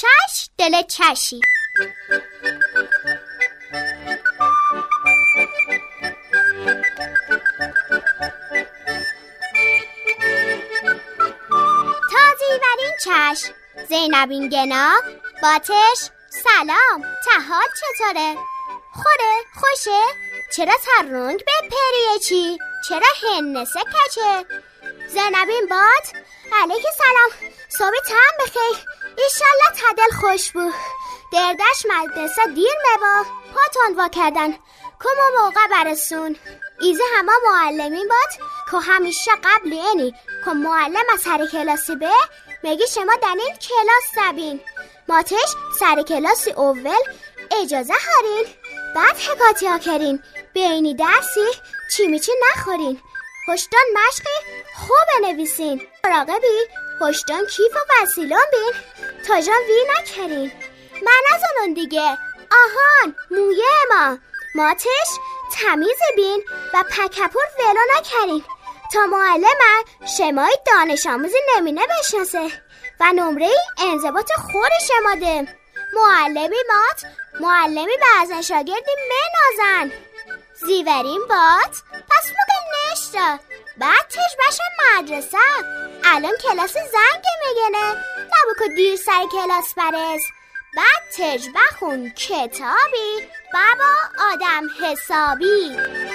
چش دل چشی. تازی ورین چش زینبین گنا باتش سلام، تحال چطوره؟ خوره؟ خوشه؟ چرا ترنگ به پریه چی؟ چرا هنسه کچه؟ زینبین بات علیک سلام، صبح تم بخیر، ایشالله تدل خوش بو. دردش مدرسه دیر مبا پاتون وا کردن کمو موقع برسون. ایزه همه معلمین بات که همیشه قبل اینی که معلم از سر کلاسی به میگی شما در این کلاس نبین، ماتش سر کلاسی اول اجازه هارین، بعد حکاتی ها کرین، بینی درسی چی میچی نخورین، هشتان مشقی خوب نویسین، مراقبی هشتان کیف و وسیلون بین تا جان وی نکرین. من از اونون دیگه آهان مویه ماتش تمیز بین و پکپور ولو نکرین تا معلم شمای دانش آموزی نمینه بشناسه و نمره انضباط خور شما ده. معلمی بعضن شاگردی منازن زیورین بات پس موقع نشتا بعد تش باشم مدرسه. الان کلاس زنگ میگنه نبو که دیر سر کلاس برس، بعد تج بخون کتابی بابا آدم حسابی.